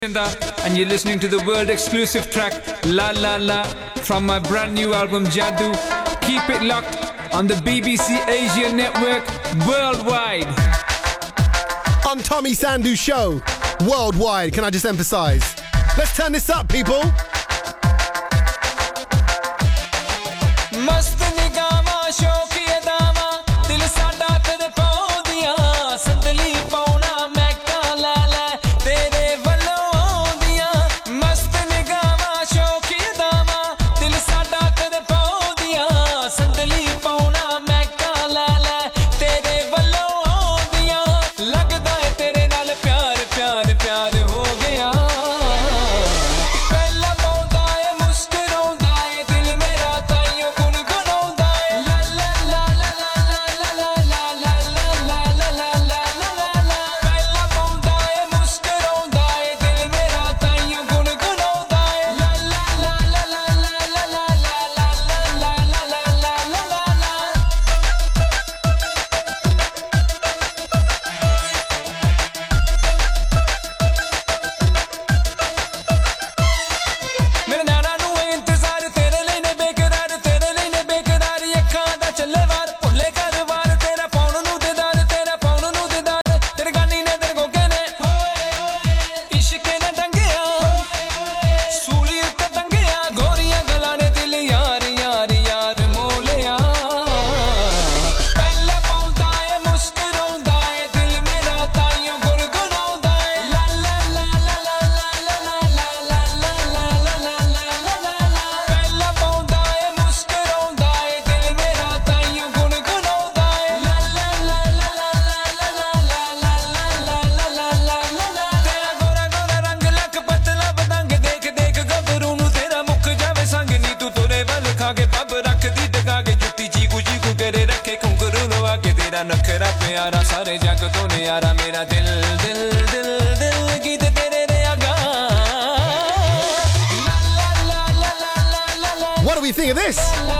And you're listening to the world exclusive track La La La from my brand new album Jadoo. Keep it locked on the BBC Asia Network worldwide. On Tommy Sandu Show worldwide, can I just emphasize? Let's turn this up, people. मस्त निगामा शौकी Adamah दिल साडा तेरे पाँव दिया संदली पाउना मैं काला ला तेरे वल्लों आउंदिया मस्त निगामा शौकी अदामा दिल साडा तेरे पाँव दिया संदली पाउना मैं काला ला तेरे वल्लों आउंदिया लगदा है तेरे नाल प्यार प्यार प्यार हो गया पहला पाउंदा है मुस्कुराउंदा है दिल मेरा ताइयों नखरा प्यारा सारे जग तो न्यारा मेरा दिल दिल दिल दिल गीत तेरे रे आगा What do we think of this?